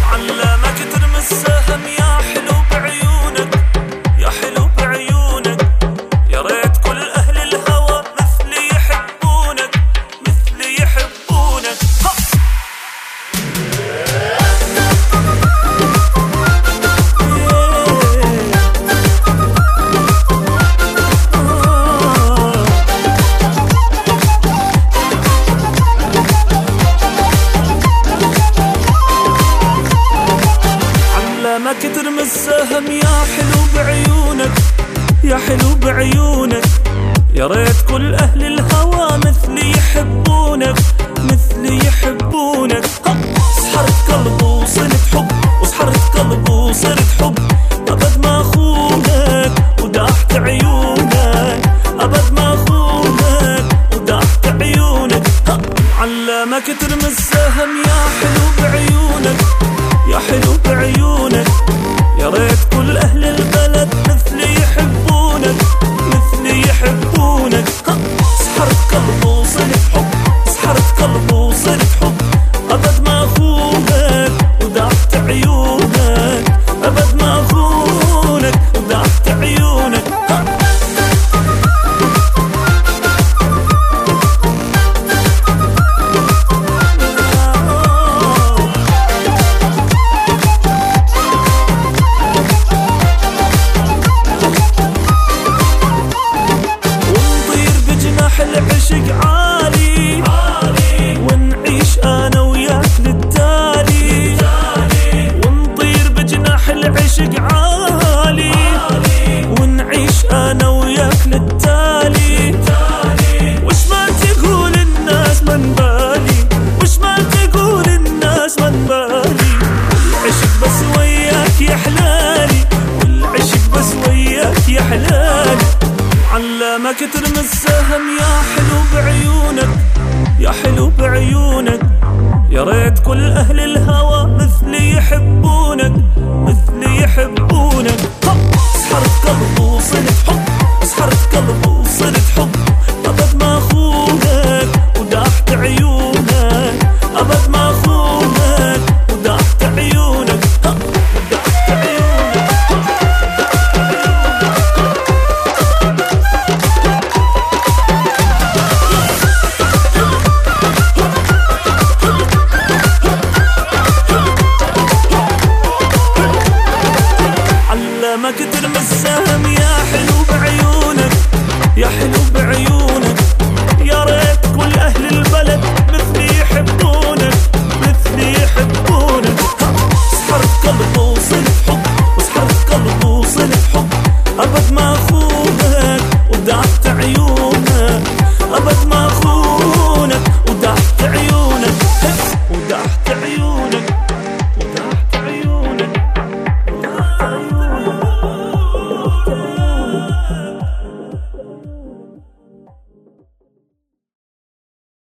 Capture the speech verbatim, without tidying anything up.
علمك ترمي السهم يا حلو بعيونك، يا حلو بعيونك. يا ريت كل أهل الهوى مثلي يحبونك، مثلي يحبونك. علمك ترمي السهم يا حلو بعيونك، يا حلو بعيونك. يا ريت كل أهل الهوى مثلي يحبونك، مثلي يحبونك. سحرت قلبي وصرت حب، وسحرت قلبي وصرت حب. أبد ما أخونك وداحت عيونك، أبد ما أخونك وداحت عيونك. علمك ترمي السهم يا حلو بعيونك، يا حلو بعيونك. يا ريت كل أهل البلد مثلي يحبونك، مثلي يحبونك. سحرت قلبي وصرت حب، سحرت قلبي وصرت حب. أبد ما أخونك وداحت عيونك، أبد ما أخونك وداحت عيونك. العشق عالي عالي، ونعيش انا وياك للتالي، ونطير بجناح العشق عالي عالي، ونعيش انا وياك للتالي. وش ما تقول الناس من بالي، وش ما تقول الناس من بالي. والعشق بس وياك يا حلالي، والعشق بس وياك يا حلالي. علمك ترمي السهم يا حلو بعيونك، يا حلو بعيونك. يا ريت كل أهل الهوى مثلي يحبونك، مثلي يحبونك. سحرت قلبي وصرت حب، سحرت قلبي وصرت حب. أبد ما أخونك وداحت عيونك، أبد ما أخونك وداحت عيونك. وداحت عيونك. علمك ترمي السهم يا حلو بعيونك، يا حلو بعيونك. يا ريت كل أهل البلد مثلي يحبونك، مثلي يحبونك. سحرت قلبي وصرت حب، وسحرت قلبي وصرت حب. أبد ما